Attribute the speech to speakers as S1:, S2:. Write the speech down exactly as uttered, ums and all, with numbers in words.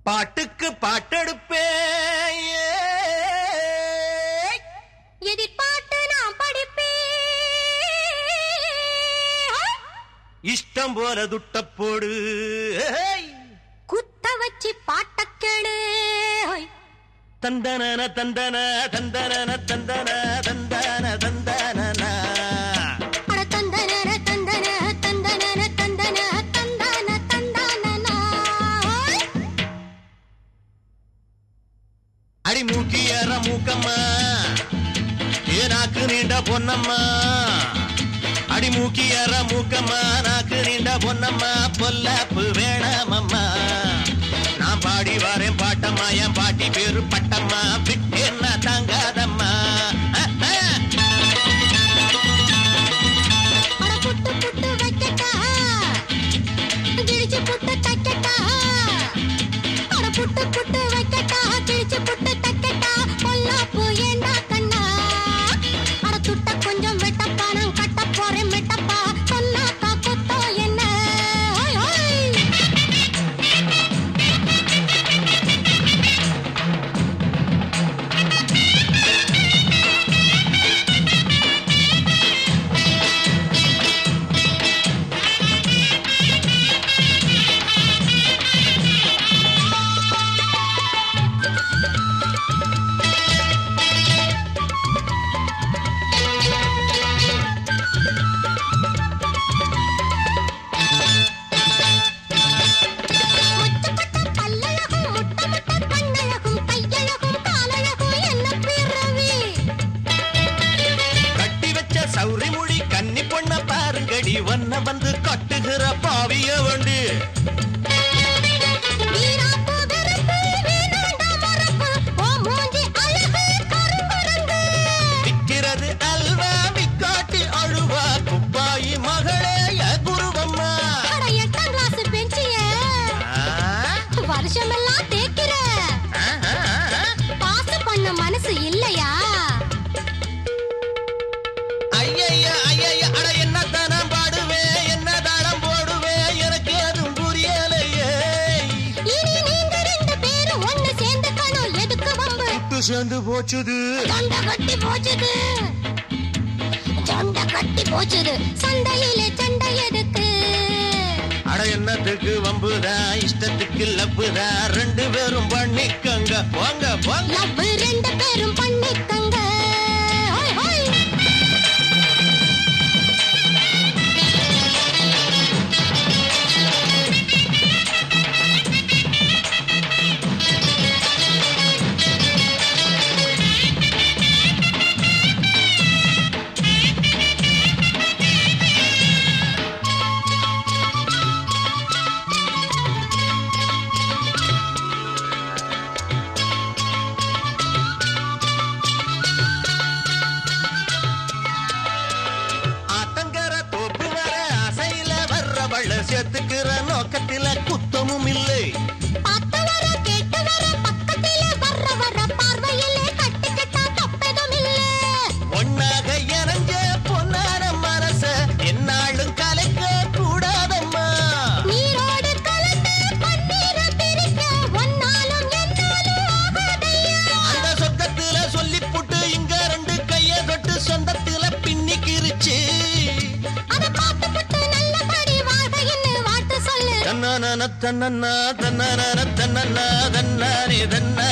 S1: பாட்டுக்கு பாட்டெடுப்பே
S2: எதிர்பார்த்து நான் படிப்பேன்.
S1: இஷ்டம் போல துட்ட போடு
S2: குத்த வச்சு பாட்ட கேளு.
S1: தந்தன தந்தன தந்தன தந்தன தந்தன தந்தன அடி மூக்கியற மூக்கம்மா ஏனாக்கு நீண்ட பொன்னம்மா அடி மூக்கியற மூக்கம்மா நாக்கு நீண்ட பொன்னம்மா பொல்லாப்பு வேணாமம்மா நான் பாடி வரேன் பாட்டம்மா என் பாட்டி பேரு பட்டம்மா விட்டு என்ன தாங்காதம்மா
S2: புட்டு புட்டு வைக்கட்டா கிழிச்சு புட்டு தைக்கட்டா புட்டு புட்டு வைக்கட்டா கிழிச்சு புட்டு தைக்கட்டா பொல்லாப்பு ஏண்டா கண்ணா அட துட்ட கொஞ்சம் வெட்டப்பா நான் கட்ட போறேன் மெட்டப்பா சொன்னாக்கா கொத்தோ என்ன வண்ண வந்து கட்டுகிற பாவிய வண்டி விக்கிறது அல்வா விக்காட்டி அழுவா குப்பாயி மகளே குருவம்மா எட்டாம் கிளாஸ் பெஞ்சிய வருஷமெல்லாம் தேக்கிற பாசு பண்ண மனசு இல்லையா
S1: சேர்ந்து போச்சுது
S2: சண்டை கட்டி போச்சுது சண்டை கட்டி போச்சுது சண்டையிலே சண்டை எதுக்கு
S1: அட என்னத்துக்கு வம்புதா இஷ்டத்துக்கு லப்புதா ரெண்டு பேரும் பண்ணிக்கங்க போங்க போங்க
S2: லப்பு ரெண்டு பேரும் பண்ணிக்கங்க
S1: சேர்த்துக்கிற நோக்கத்தில குத்தமும் இல்லை ஒன்னாக இறஞ்ச பொன்னான மனச என்னாலும் கலைக்க கூடாதம்மா
S2: நீரோடு கலந்து பன்னீர பிரிக்க ஒன்னாலும் என்னாலும்
S1: அந்த சொக்கத்தில சொல்லி புட்டு இங்க ரெண்டு கைய தொட்டு சொந்தத்தில பின்னிக்கிருச்சு தன்னன தன்னன தன்னன தன்னன தன்னானே தன்ன